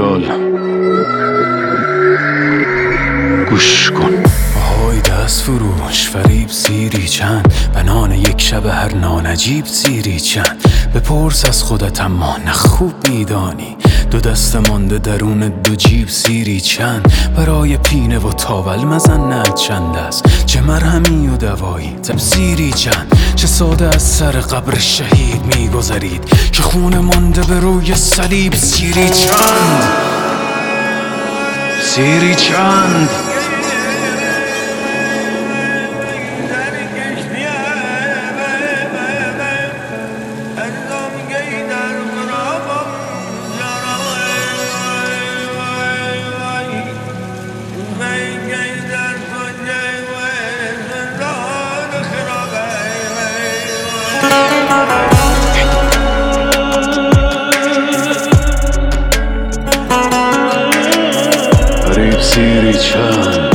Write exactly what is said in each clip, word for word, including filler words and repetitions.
خیال گوش کن. آهای دست فروش فریب سیری چند، بنان یک شب هر نانجیب سیری چند. بپرس از خودت اما نه خوب میدانی، دو دست مانده درون دو جیب سیری چند. برای پینه و تاول مزنت چند است، چه مرهمی و دوایی تبصیری چند. چه ساده از سر قبر شهید میگذرید، که خون مانده به روی صلیب سیری چند. سیری چند فریب سیری چند.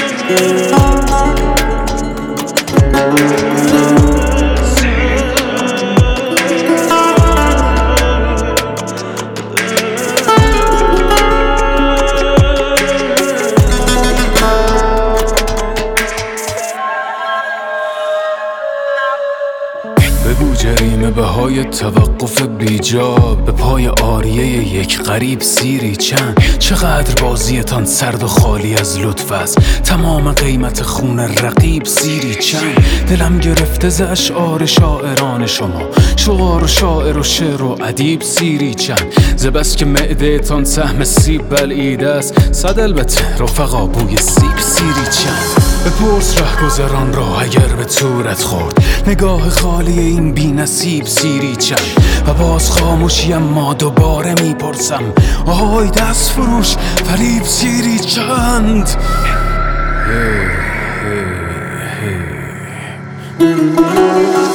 بگو جریمه بهای توقف بیجا، به پای آریه یک غریب سیری چند. چقدر بازیتان سرد و خالی از لطف است، تمام قیمت خون رقیب سیری چند. دلم گرفته ز اشعار شاعران شما، شعار و شاعر و شعر و ادیب سیری چند. ز بس که معده تان سهم سیب بلعیده است، صد البته رفقا بوی سیب سیری چند. بپرس رهگذران را اگر به تورت خورد، نگاه خالی این بی نصیب سیری چند. و باز خاموشی اما دوباره میپرسم، آهای دست فروش فریب سیری چند. هی هی هی